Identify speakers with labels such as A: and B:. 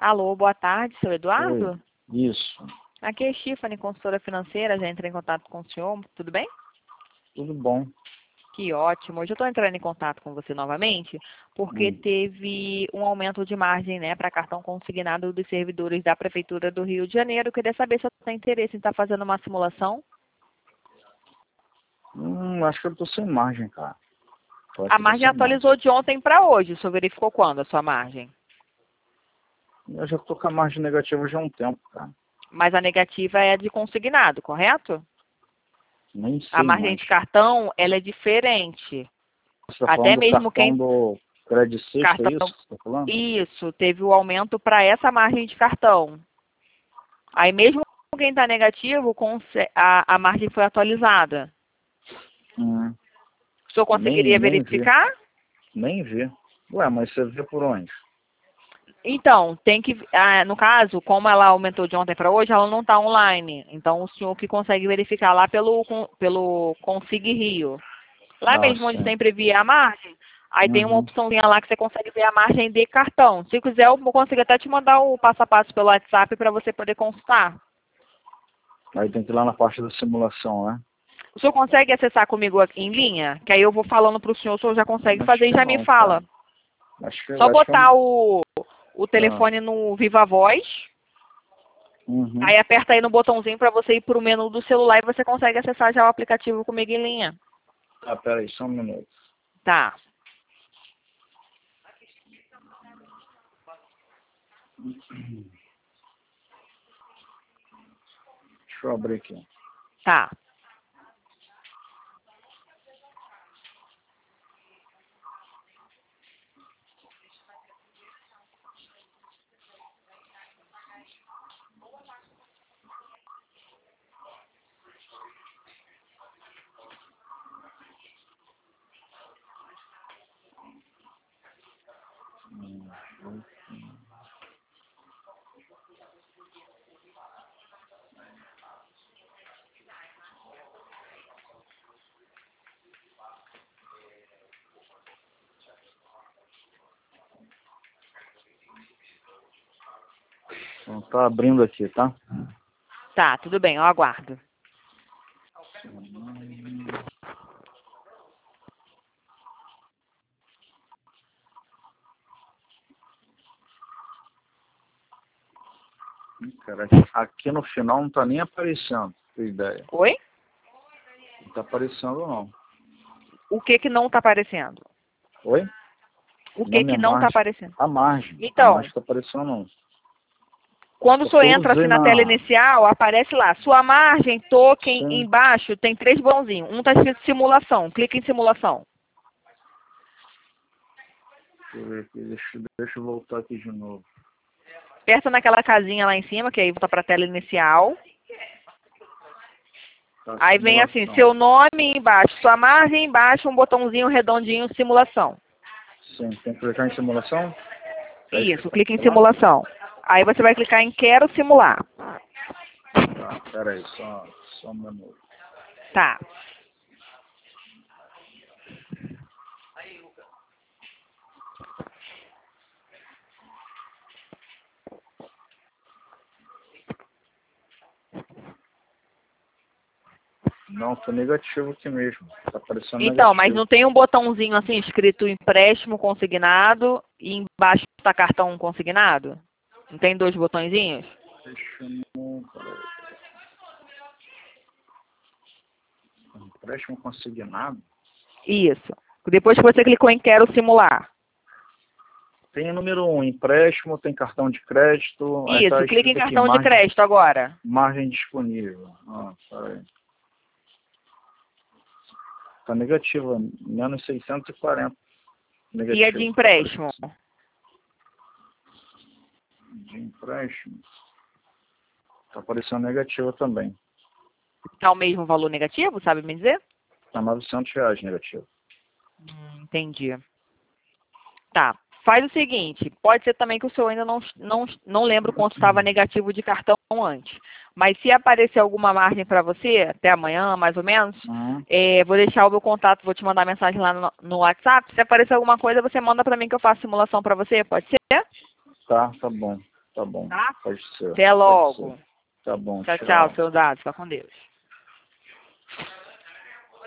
A: Alô, boa tarde, seu
B: Oi,
A: Eduardo?
B: isso,
A: Aqui é Stephanie, consultora financeira, já entrei em contato com o senhor, tudo bem?
B: tudo bom.
A: Que ótimo. Hoje eu estou entrando em contato com você novamente, porque
B: Hum,
A: teve um aumento de margem, né, para cartão consignado dos servidores da Prefeitura do Rio de Janeiro. Eu queria saber se você tem interesse em estar fazendo uma simulação.
B: acho que eu tô sem margem, cara. Eu acho
A: A
B: que eu tô
A: margem
B: sem margem.
A: atualizou de ontem para hoje. O senhor verificou quando a sua margem?
B: Eu já tô com a margem negativa já há um tempo, cara.
A: Mas a negativa é a de consignado, correto?
B: Nem
A: A
B: sei
A: margem
B: mais.
A: de cartão, ela é diferente.
B: Você tá
A: Até
B: falando do
A: mesmo
B: cartão
A: quem
B: do Credit Sexta, é isso
A: cartão
B: que você tá falando?
A: isso, teve o aumento para essa margem de cartão. Aí mesmo quem está negativo, a margem foi atualizada.
B: Hum,
A: O senhor conseguiria
B: nem vi,
A: verificar?
B: nem vi. Ué, mas você vê por onde?
A: Então, tem que, no caso, como ela aumentou de ontem para hoje, ela não está online. Então, o senhor que consegue verificar lá pelo Consig Rio. Lá
B: Ah,
A: mesmo onde
B: sim.
A: sempre via a margem, aí tem uma
B: Uhum.
A: opçãozinha lá que você consegue ver a margem de cartão. Se quiser, eu consigo até te mandar o passo a passo pelo WhatsApp para você poder consultar.
B: Aí tem que ir lá na parte da simulação, né?
A: O senhor consegue acessar comigo aqui em linha? Que aí eu vou falando para o senhor já consegue
B: Acho
A: fazer e
B: que
A: já me
B: não,
A: fala.
B: cara. Acho que,
A: Só
B: acho que
A: botar
B: eu...
A: o
B: Ah,
A: telefone no Viva Voz,
B: uhum.
A: aí aperta aí no botãozinho para você ir para o menu do celular e você consegue acessar já o aplicativo comigo em linha.
B: Ah, peraí, só um minuto.
A: Tá,
B: Deixa eu abrir aqui.
A: tá.
B: Então tá abrindo aqui, tá?
A: Tá, tudo bem, eu aguardo.
B: Cara, aqui no final não tá nem aparecendo, pra ter ideia.
A: Oi?
B: Não tá aparecendo não.
A: O que que não está aparecendo?
B: Oi?
A: O
B: Na
A: que
B: minha
A: que não está
B: margem.
A: aparecendo?
B: A margem. A
A: Então,
B: margem tá aparecendo não.
A: quando o senhor
B: Porque eu
A: entra assim
B: usei
A: na tela
B: na...
A: inicial, aparece lá, sua margem, token,
B: Sim.
A: embaixo tem 3 botãozinhos. Um está escrito simulação, clica em simulação.
B: Deixa eu ver aqui. Deixa eu voltar aqui de novo.
A: Aperta naquela casinha lá em cima, que aí volta para a tela inicial.
B: Tá,
A: Aí vem assim,
B: simulação.
A: seu nome embaixo, sua margem embaixo, um botãozinho redondinho, simulação.
B: Sim. Tem que clicar em simulação? É isso que
A: Isso,
B: você
A: clica em
B: quer lá?
A: simulação. Aí você vai clicar em quero simular.
B: Tá, peraí. Só um minuto.
A: Tá.
B: Não, tô negativo aqui mesmo. Tá aparecendo
A: Então, mas
B: negativo.
A: não tem um botãozinho assim escrito empréstimo consignado e embaixo está cartão consignado? Não tem 2 botõezinhos?
B: Deixa eu... Peraí. Empréstimo consignado?
A: Isso. Depois que você clicou em quero simular.
B: Tem o número 1, empréstimo, tem cartão de crédito, aí tá
A: Isso, clica em
B: escrito aqui,
A: cartão de crédito agora.
B: margem disponível. Ah, peraí. Tá negativa, menos 640.
A: E a de
B: Negativo, tá
A: empréstimo?
B: aparecendo. De empréstimo, tá aparecendo negativa também.
A: Tá o mesmo valor negativo, sabe me dizer?
B: Tá R$ 900 negativo.
A: Entendi. Tá. Faz o seguinte, pode ser também que o senhor ainda não lembra o quanto estava negativo de cartão antes. Mas se aparecer alguma margem para você, até amanhã, mais ou menos,
B: Uhum.
A: vou deixar o meu contato, vou te mandar mensagem lá no WhatsApp. Se aparecer alguma coisa, você manda para mim que eu faço simulação para você, pode ser?
B: Tá bom. Tá bom.
A: Tá?
B: Pode ser.
A: Até logo.
B: Tá bom.
A: Tchau, tchau, seus dados. Fica com Deus.